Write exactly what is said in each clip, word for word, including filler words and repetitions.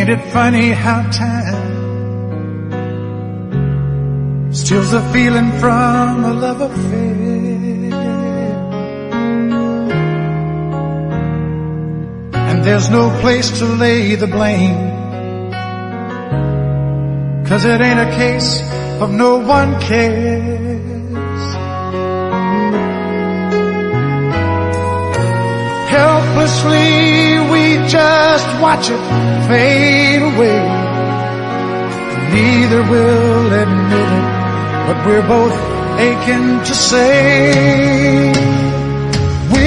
Ain't it funny how time steals the feeling from a love affair? And there's no place to lay the blame, 'cause it ain't a case of no one cares. Helplessly we just watch it fade away. Neither will admit it, but we're both aching to say we.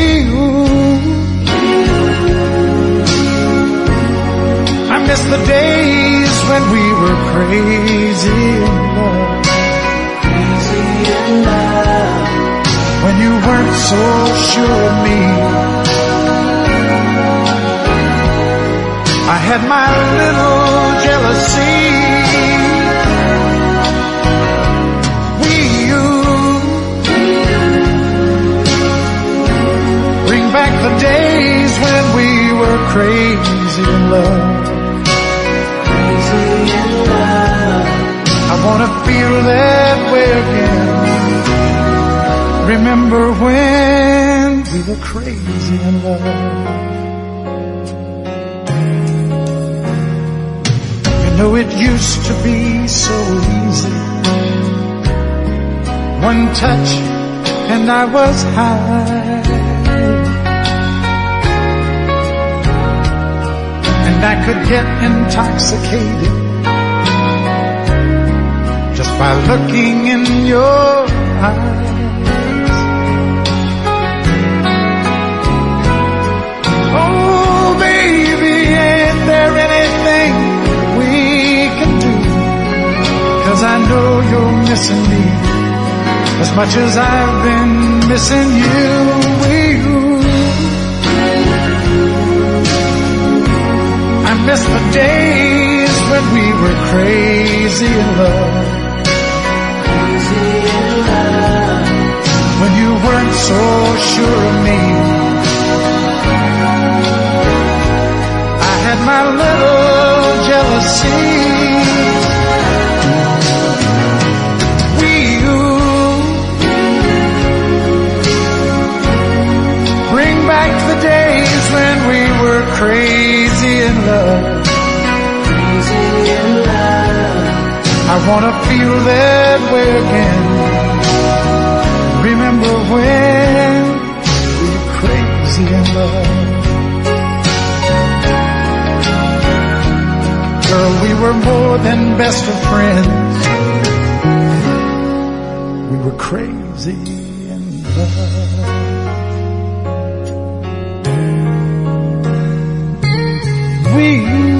I miss the days when we were crazy in love. Crazy in love. When you weren't so sure of me. I had my little jealousy. We used bring back the days when we were crazy in love. Crazy in love. I wanna feel that way again. Remember when we were crazy in love. No, it used to be so easy. One touch and I was high, and I could get intoxicated just by looking in your eyes. Oh baby, ain't there anything I know you're missing me as much as I've been missing you. I miss the days when we were crazy in love. Crazy in love. When you weren't so sure of me. I had my little jealousy. The days when we were crazy in love. Crazy in love. I wanna feel that way again. Remember when we were crazy in love. Girl, we were more than best of friends. We were crazy in love. We